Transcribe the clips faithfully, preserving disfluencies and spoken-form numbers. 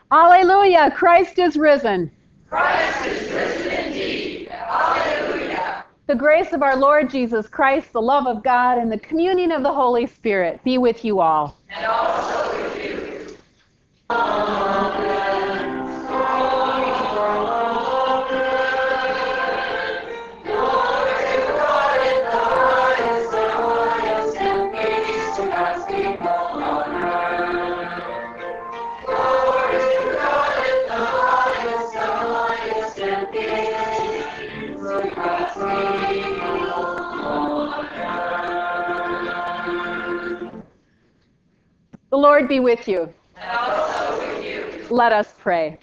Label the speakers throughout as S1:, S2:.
S1: Alleluia, Christ is risen.
S2: Christ is risen indeed. Alleluia.
S1: The grace of our Lord Jesus Christ, the love of God, and the communion of the Holy Spirit be with you all.
S2: And also with you.
S1: The Lord be with you.
S2: And also with you.
S1: Let us pray.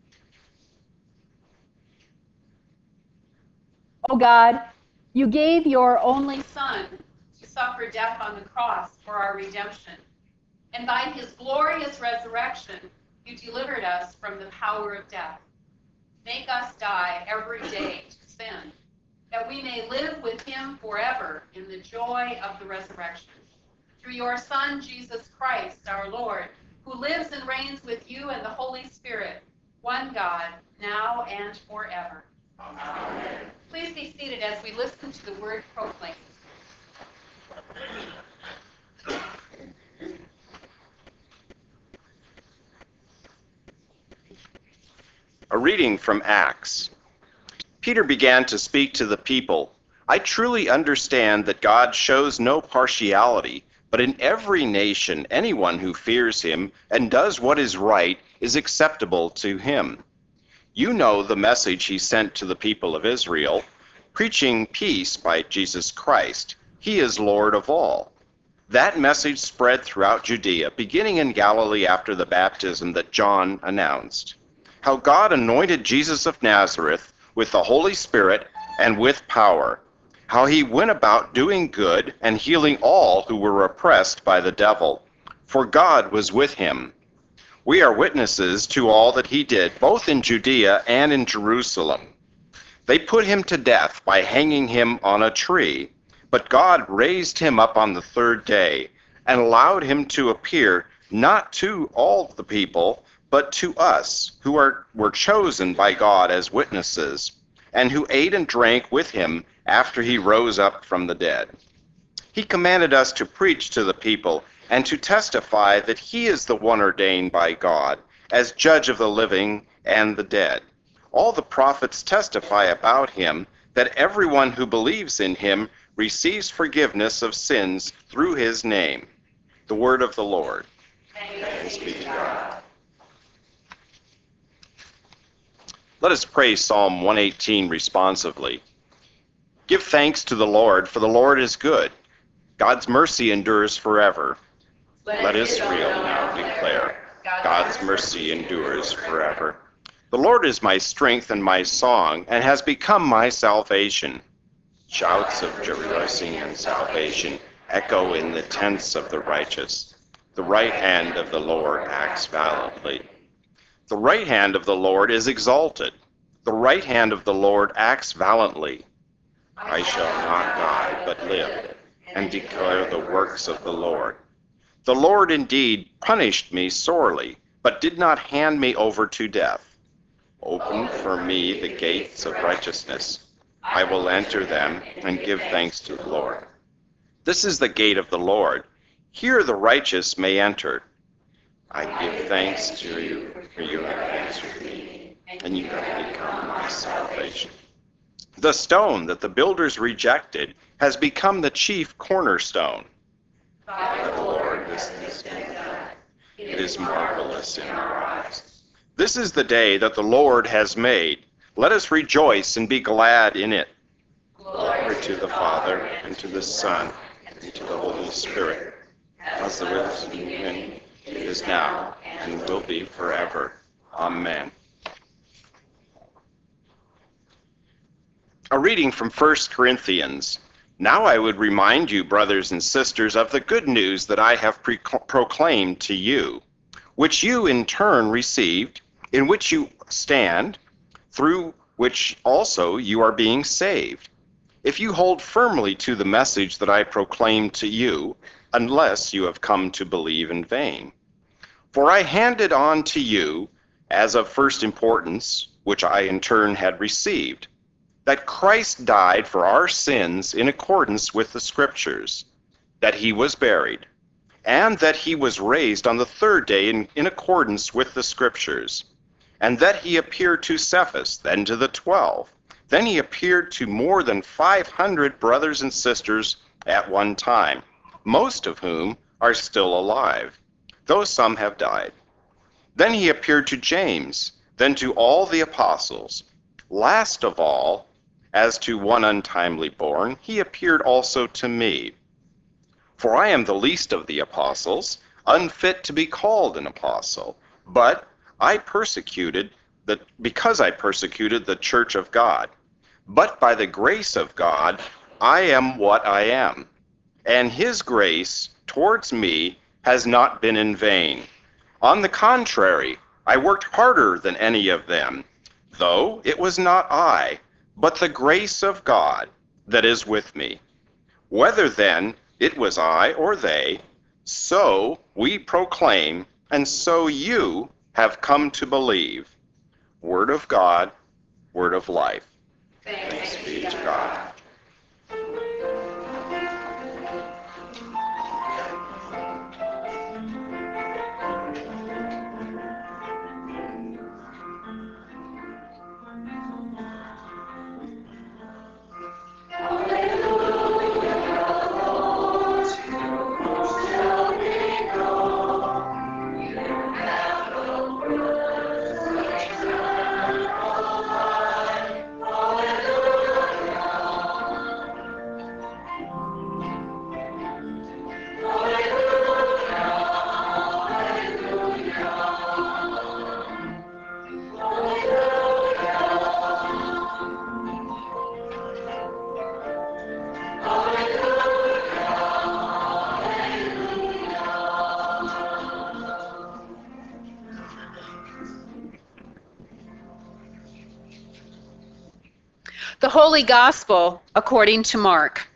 S1: O God, you gave your only Son to suffer death on the cross for our redemption, and by his glorious resurrection, you delivered us from the power of death. Make us die every day to sin, that we may live with him forever in the joy of the resurrection. Through your Son, Jesus Christ, our Lord, who lives and reigns with you and the Holy Spirit, one God, now and forever. Amen. Please be seated as we listen to the word proclaimed.
S3: A reading from Acts. Peter began to speak to the people. I truly understand that God shows no partiality, but in every nation, anyone who fears him and does what is right is acceptable to him. You know the message he sent to the people of Israel, preaching peace by Jesus Christ. He is Lord of all. That message spread throughout Judea, beginning in Galilee after the baptism that John announced. How God anointed Jesus of Nazareth with the Holy Spirit and with power. How he went about doing good and healing all who were oppressed by the devil, for God was with him. We are witnesses to all that he did, both in Judea and in Jerusalem. They put him to death by hanging him on a tree, but God raised him up on the third day and allowed him to appear not to all the people, but to us, who are, were chosen by God as witnesses, and who ate and drank with him after he rose up from the dead. He commanded us to preach to the people and to testify that he is the one ordained by God as judge of the living and the dead. All the prophets testify about him that everyone who believes in him receives forgiveness of sins through his name. The word of the Lord. Thanks be to God. Let us pray Psalm one eighteen responsively. Give thanks to the Lord, for the Lord is good. God's mercy endures forever. Let Israel now declare, God's mercy endures forever. The Lord is my strength and my song, and has become my salvation. Shouts of rejoicing and salvation echo in the tents of the righteous. The right hand of the Lord acts valiantly. The right hand of the Lord is exalted. The right hand of the Lord acts valiantly. I shall not die, but live, and declare the works of the Lord. The Lord indeed punished me sorely, but did not hand me over to death. Open for me the gates of righteousness. I will enter them and give thanks to the Lord. This is the gate of the Lord. Here the righteous may enter. I give thanks to you, for you have answered me, and you have become my salvation. The stone that the builders rejected has become the chief cornerstone. By the Lord this has been done. It is marvelous in our eyes. This is the day that the Lord has made. Let us rejoice and be glad in it. Glory to the Father, and to the Son, and to the Holy Spirit, as it was in the beginning, it is now, and will be forever. Amen. A reading from First Corinthians. Now I would remind you, brothers and sisters, of the good news that I have pre- proclaimed to you, which you in turn received, in which you stand, through which also you are being saved, if you hold firmly to the message that I proclaimed to you, unless you have come to believe in vain. For I handed on to you as of first importance, which I in turn had received, that Christ died for our sins in accordance with the Scriptures, that he was buried, and that he was raised on the third day in, in accordance with the Scriptures, and that he appeared to Cephas, then to the twelve. Then he appeared to more than five hundred brothers and sisters at one time, most of whom are still alive, though some have died. Then he appeared to James, then to all the apostles. Last of all, as to one untimely born, he appeared also to me. For I am the least of the apostles, unfit to be called an apostle, but I persecuted the, because I persecuted the church of God. But by the grace of God, I am what I am, and his grace towards me has not been in vain. On the contrary, I worked harder than any of them, though it was not I, but the grace of God that is with me. Whether then it was I or they, so we proclaim, and so you have come to believe. Word of God, word of life.
S1: Thanks
S3: be to God.
S1: The Holy Gospel according to Mark.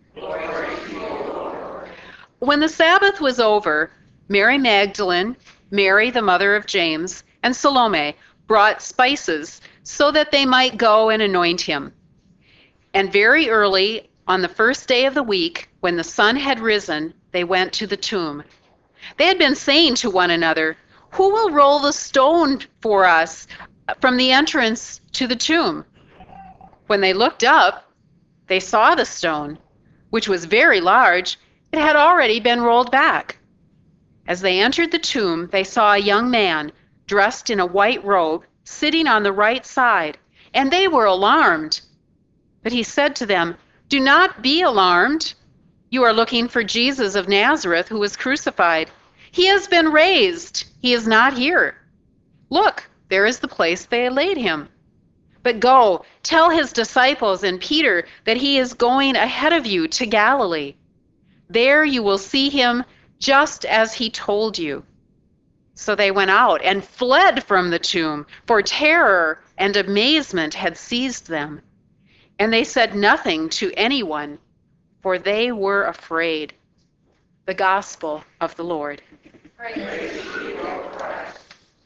S1: When the Sabbath was over, Mary Magdalene, Mary the mother of James, and Salome brought spices so that they might go and anoint him. And very early on the first day of the week, when the sun had risen, they went to the tomb. They had been saying to one another, "Who will roll the stone for us from the entrance to the tomb?" When they looked up, they saw the stone, which was very large. It had already been rolled back. As they entered the tomb, they saw a young man dressed in a white robe sitting on the right side, and they were alarmed. But he said to them, "Do not be alarmed. You are looking for Jesus of Nazareth, who was crucified. He has been raised. He is not here. Look, there is the place they laid him. But go, tell his disciples and Peter that he is going ahead of you to Galilee. There you will see him just as he told you." So they went out and fled from the tomb, for terror and amazement had seized them. And they said nothing to anyone, for they were afraid. The Gospel of the Lord.
S2: Praise you, Lord Christ.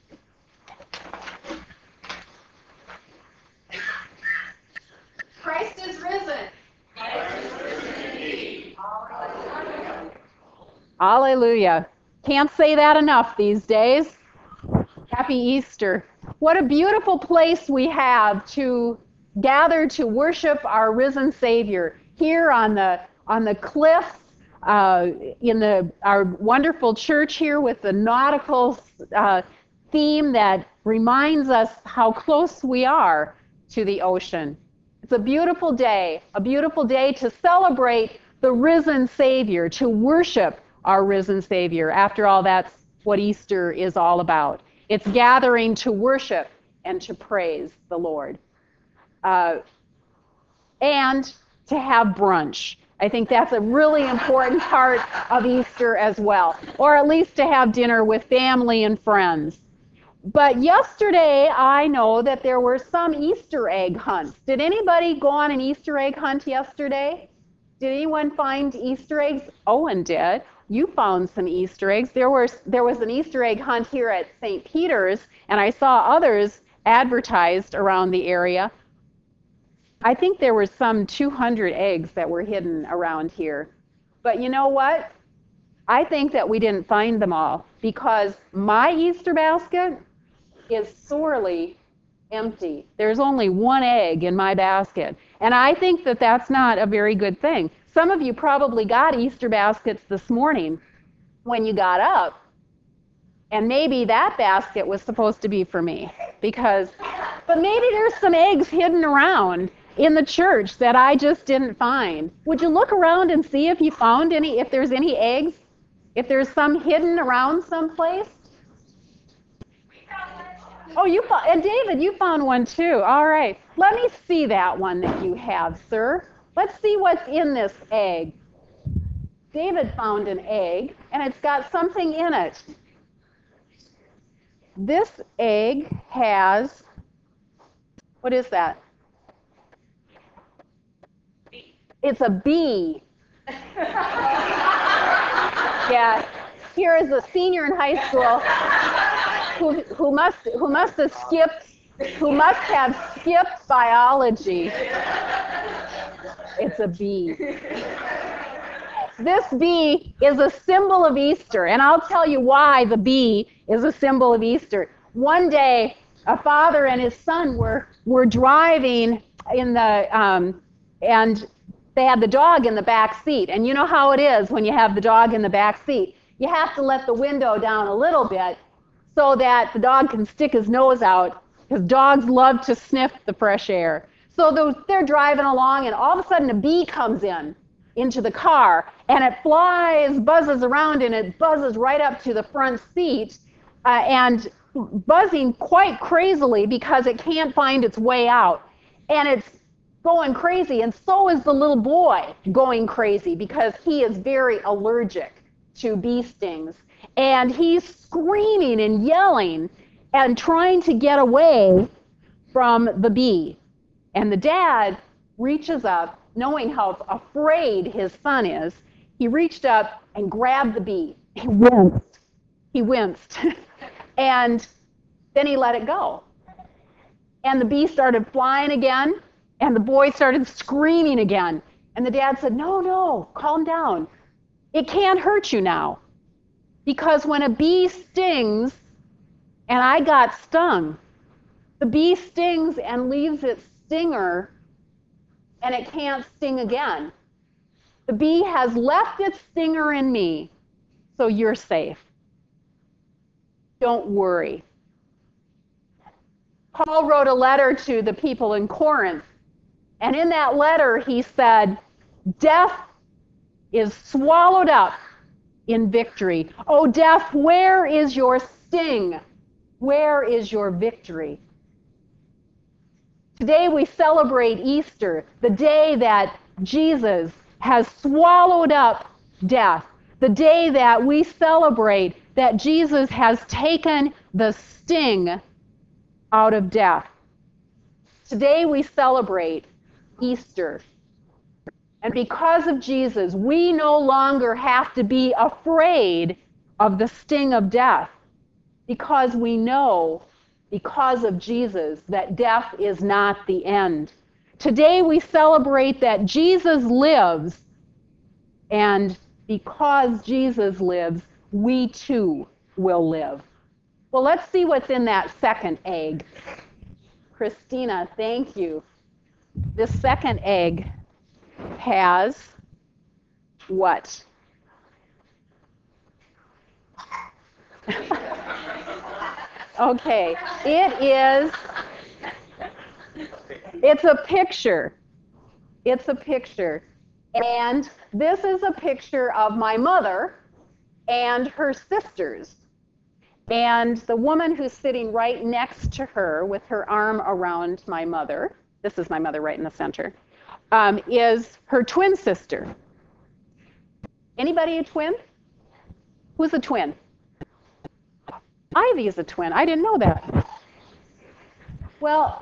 S1: Christ is risen.
S2: Christ is risen indeed. Hallelujah.
S1: Hallelujah. Can't say that enough these days. Happy Easter. What a beautiful place we have to gather to worship our risen Savior here on the on the cliffs, uh, in the our wonderful church here with the nautical uh, theme that reminds us how close we are to the ocean. It's a beautiful day, a beautiful day to celebrate the risen Savior, to worship our risen Savior. After all, that's what Easter is all about. It's gathering to worship and to praise the Lord. Uh, and to have brunch. I think that's a really important part of Easter as well, or at least to have dinner with family and friends. But yesterday, I know that there were some Easter egg hunts. Did anybody go on an Easter egg hunt yesterday? Did anyone find Easter eggs? Owen did. you found some Easter eggs. There was, there was an Easter egg hunt here at Saint Peter's, and I saw others advertised around the area. I think there were some two hundred eggs that were hidden around here. But you know what? I think that we didn't find them all, because my Easter basket is sorely empty. There's only one egg in my basket. And I think that that's not a very good thing. Some of you probably got Easter baskets this morning when you got up. And maybe that basket was supposed to be for me. Because, but maybe there's some eggs hidden around in the church that I just didn't find. Would you look around and see if you found any, if there's any eggs? If there's some hidden around someplace? Oh, you found, and David, you found one too. All right. Let me see that one that you have, sir. Let's see what's in this egg. David found an egg, and it's got something in it. This egg has, what is that? It's a bee. Yeah. Here is a senior in high school who, who must who must have skipped who must have skipped biology. It's a bee. This bee is a symbol of Easter, and I'll tell you why the bee is a symbol of Easter. One day, a father and his son were were driving in the um, and they had the dog in the back seat. And you know how it is when you have the dog in the back seat. You have to let the window down a little bit so that the dog can stick his nose out, because dogs love to sniff the fresh air. So they're driving along, and all of a sudden a bee comes in into the car, and it flies, buzzes around, and it buzzes right up to the front seat, uh, and buzzing quite crazily because it can't find its way out. And it's going crazy, and so is the little boy going crazy because he is very allergic to bee stings. And he's screaming and yelling and trying to get away from the bee. And the dad reaches up, knowing how afraid his son is. He reached up and grabbed the bee. He winced. He winced. And then he let it go. And the bee started flying again, and the boy started screaming again. And the dad said, no, no, calm down. It can't hurt you now. Because when a bee stings, and I got stung, the bee stings and leaves its stinger, and it can't sting again. The bee has left its stinger in me, so you're safe. Don't worry. Paul wrote a letter to the people in Corinth, and in that letter he said, death is swallowed up in victory. Oh, death, where is your sting? Where is your victory? Today we celebrate Easter, the day that Jesus has swallowed up death, the day that we celebrate that Jesus has taken the sting out of death. Today we celebrate Easter. And because of Jesus, we no longer have to be afraid of the sting of death, because we know, because of Jesus, that death is not the end. Today we celebrate that Jesus lives, and because Jesus lives, we too will live. Well, let's see what's in that second egg. Christina, thank you. This second egg has what? Okay, it is, it's a picture. It's a picture. And this is a picture of my mother and her sisters. And the woman who's sitting right next to her with her arm around my mother, this is my mother right in the center, um, is her twin sister. Anybody a twin? Who's a twin? Ivy is a twin. I didn't know that. Well,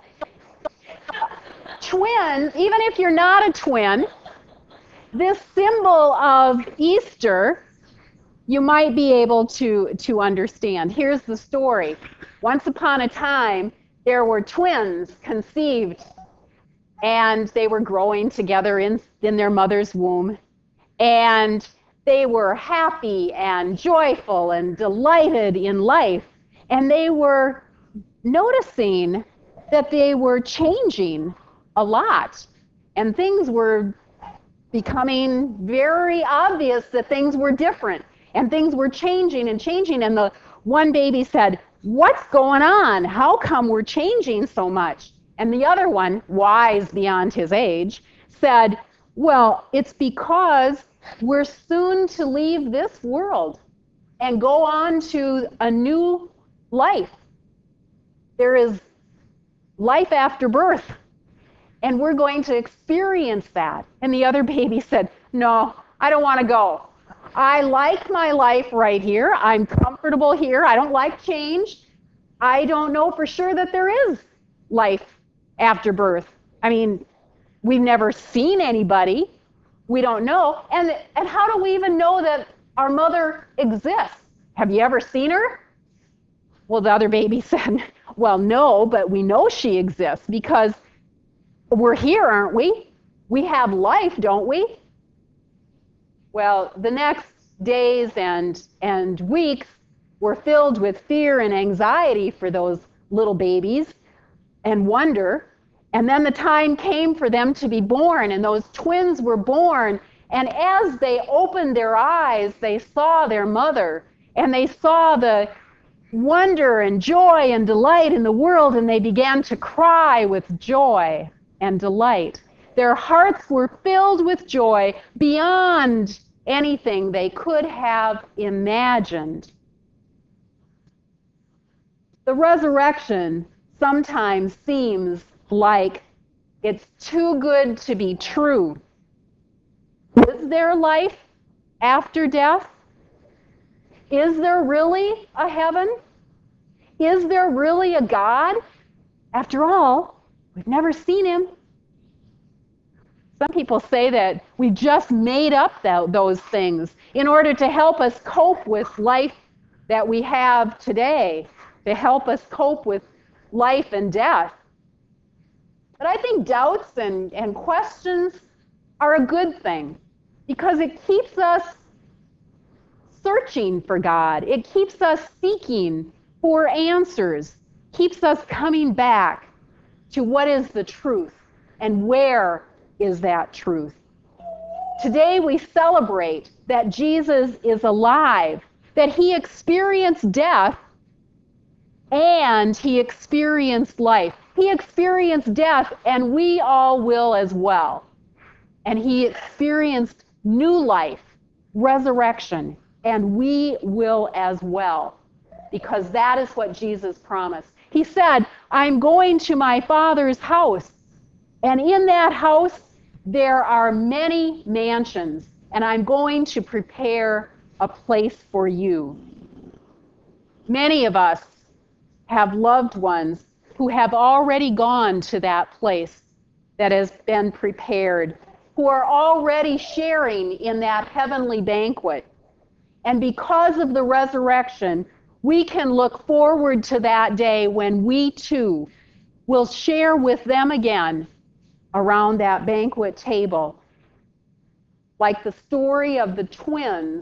S1: twins, even if you're not a twin, this symbol of Easter
S4: you might be able to, to understand. Here's the story. Once upon a time, there were twins conceived, and they were growing together in, in their mother's womb. And they were happy and joyful and delighted in life. And they were noticing that they were changing a lot. And things were becoming very obvious that things were different. And things were changing and changing. And the one baby said, "What's going on? How come we're changing so much?" And the other one, wise beyond his age, said, "Well, it's because we're soon to leave this world and go on to a new life. There is life after birth, and we're going to experience that." And the other baby said, "No, I don't want to go. I like my life right here. I'm comfortable here. I don't like change. I don't know for sure that there is life after birth. I mean, we've never seen anybody. We don't know. And, and how do we even know that our mother exists? Have you ever seen her?" Well, the other baby said, "Well, no, but we know she exists because we're here, aren't we? We have life, don't we?" Well, the next days and, and weeks were filled with fear and anxiety for those little babies and wonder. And then the time came for them to be born, and those twins were born. And as they opened their eyes, they saw their mother, and they saw the wonder and joy and delight in the world, and they began to cry with joy and delight. Their hearts were filled with joy beyond anything they could have imagined. The resurrection sometimes seems like it's too good to be true. Is there life after death? Is there really a heaven? Is there really a God? After all, we've never seen him. Some people say that we just made up that, those things in order to help us cope with life that we have today, to help us cope with life and death. But I think doubts and, and questions are a good thing because it keeps us searching for God. It keeps us seeking for answers, keeps us coming back to what is the truth and where is that truth. Today we celebrate that Jesus is alive, that he experienced death and he experienced life. He experienced death, and we all will as well. And he experienced new life, resurrection, and we will as well, because that is what Jesus promised. He said, "I'm going to my Father's house, and in that house there are many mansions, and I'm going to prepare a place for you." Many of us have loved ones who have already gone to that place that has been prepared, who are already sharing in that heavenly banquet. And because of the resurrection, we can look forward to that day when we too will share with them again around that banquet table. Like the story of the twins,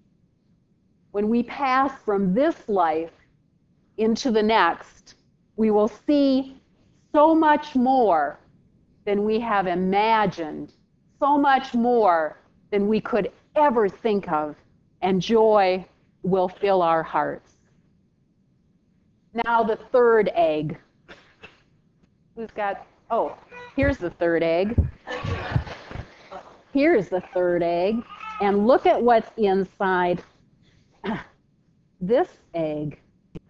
S4: when we pass from this life into the next, we will see so much more than we have imagined, so much more than we could ever think of, and joy will fill our hearts. Now the third egg. Who's got, oh, here's the third egg. Here's the third egg. And look at what's inside this egg.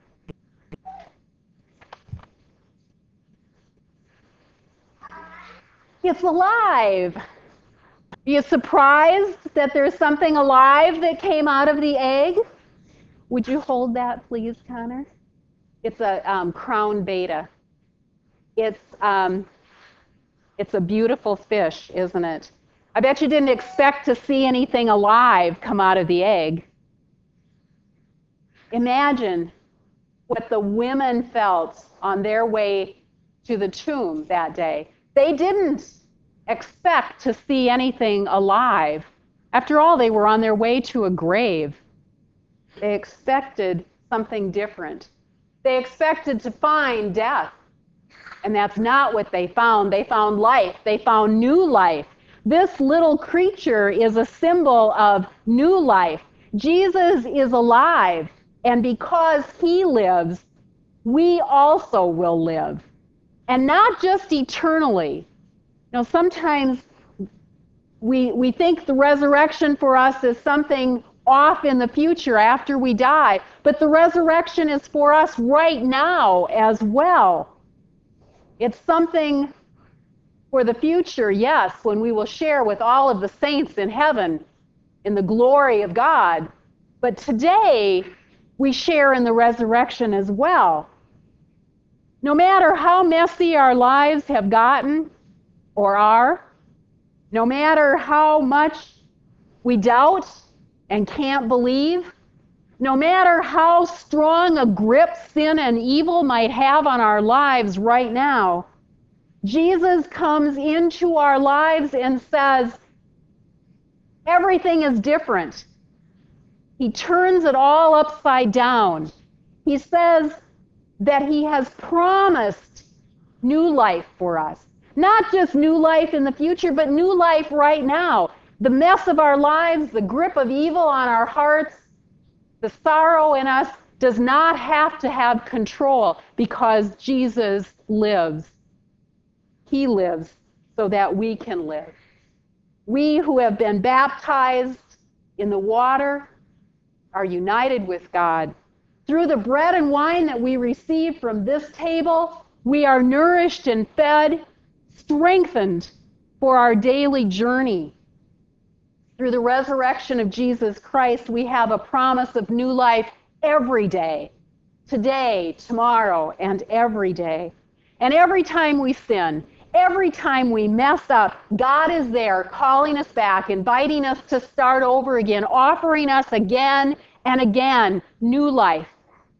S4: It's alive. Are you surprised that there's something alive that came out of the egg? Would you hold that, please, Connor? It's a um, crown beta. It's, um, it's a beautiful fish, isn't it? I bet you didn't expect to see anything alive come out of the egg. Imagine what the women felt on their way to the tomb that day. They didn't expect to see anything alive. After all, they were on their way to a grave. They expected something different. They expected to find death. And that's not what they found. They found life. They found new life. This little creature is a symbol of new life. Jesus is alive. And because he lives, we also will live. And not just eternally. You know, sometimes we, we think the resurrection for us is something off in the future after we die. But the resurrection is for us right now as well. It's something for the future, yes, when we will share with all of the saints in heaven in the glory of God. But today, we share in the resurrection as well. No matter how messy our lives have gotten or are, no matter how much we doubt and can't believe, no matter how strong a grip sin and evil might have on our lives right now, Jesus comes into our lives and says, everything is different. He turns it all upside down. He says that he has promised new life for us. Not just new life in the future, but new life right now. The mess of our lives, the grip of evil on our hearts, the sorrow in us does not have to have control because Jesus lives. He lives so that we can live. We who have been baptized in the water are united with God. Through the bread and wine that we receive from this table, we are nourished and fed, strengthened for our daily journey. Through the resurrection of Jesus Christ, we have a promise of new life every day, today, tomorrow, and every day. And every time we sin, every time we mess up, God is there calling us back, inviting us to start over again, offering us again and again new life.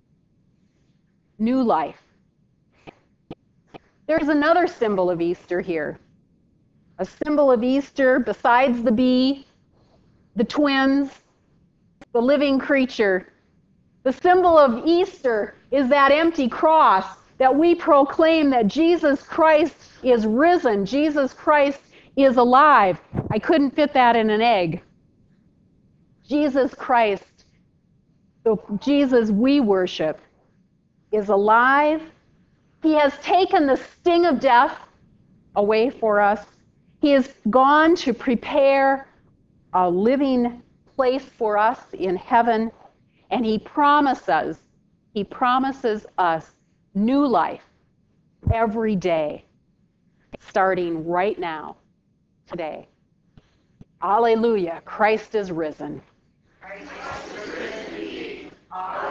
S4: New life. There's another symbol of Easter here. A symbol of Easter besides the bee, the twins, the living creature. The symbol of Easter is that empty cross that we proclaim that Jesus Christ is risen. Jesus Christ is alive. I couldn't fit that in an egg. Jesus Christ, the Jesus we worship, is alive. He has taken the sting of death away for us. He has gone to prepare a living place for us in heaven, and he promises, he promises us new life every day, starting right now, today. Alleluia, Christ is risen.
S2: Christ is risen indeed. Alleluia.